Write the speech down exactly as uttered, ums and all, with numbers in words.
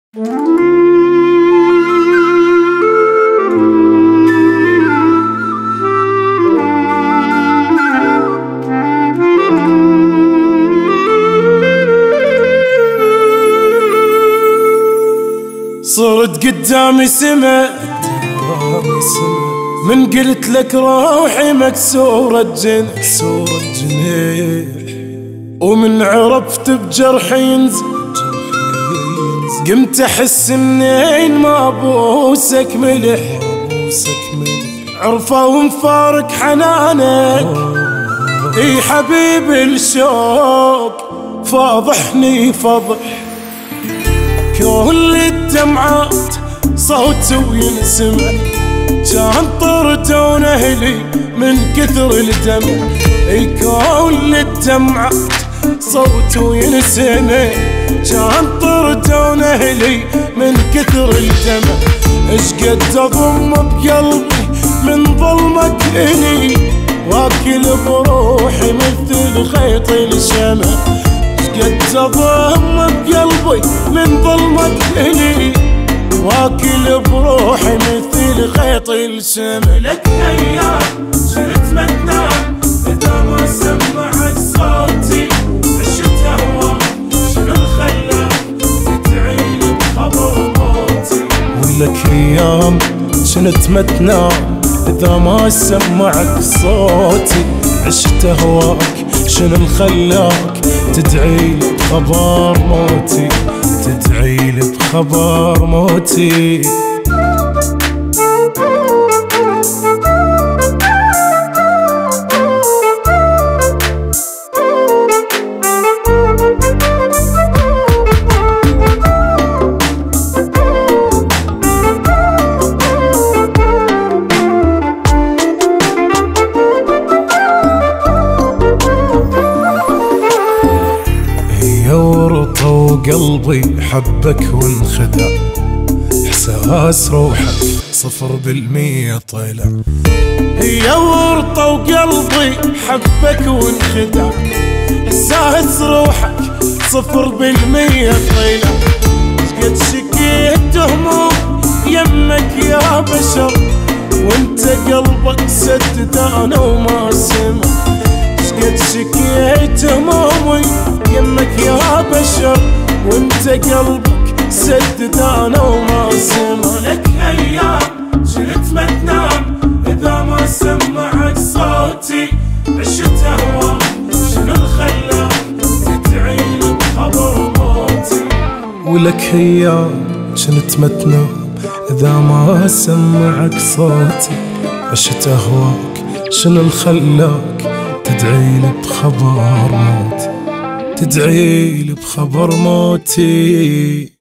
صرت قدامي سما من قلت لك روحي مكسورة جنح ومن عرفت بجرحي ينزل قمت احس منين ما بوسك ملح عرفوا مفارق حنانك اي حبيبي الشوق فاضحني فضح كل الدمعات صوت وينسمع كان طردون اهلي من كثر الدمع اي كل الدمعات صوت وينسمع كان طردون اهلي من كثر الدمع اش قد اضم بقلبي من ظلمك الي واكل بروحي مثل خيط الشمع قد اضم بقلبي من ظلمك الي واكل بروحي مثل خيط الشمع لك ايام شلت ما تنام اذا ما سمعت صوتي عشت هواك شنو الخلاك تدعيلي بخبر موتي ولك ايام شلت ما تنام اذا ما سمعت صوتي عشت هواك شنو الخلاك تدعيلي بخبر موتي تدعيلي بخبر موتي قلبي حبك وانخدع احساس روحك صفر بالمية طلع يا ورطة وقلبي حبك وانخدع احساس روحك صفر بالمية طلع قد شكيت هموم يمك يا بشر وانت قلبك سد انا وما سمع قد شكيت همومي يمك يا بشر وانت قلبك سدد انا وما سمع لك ايام شلت ما تنام اذا ما سمعك صوتي عشت هواك شنو الخلاك تدعيلي بخبر موتي ولك ايام شلت ما تنام اذا ما سمعك صوتي عشت هواك شنو الخلاك تدعيلي بخبر موتي تدعيلي بخبر موتي.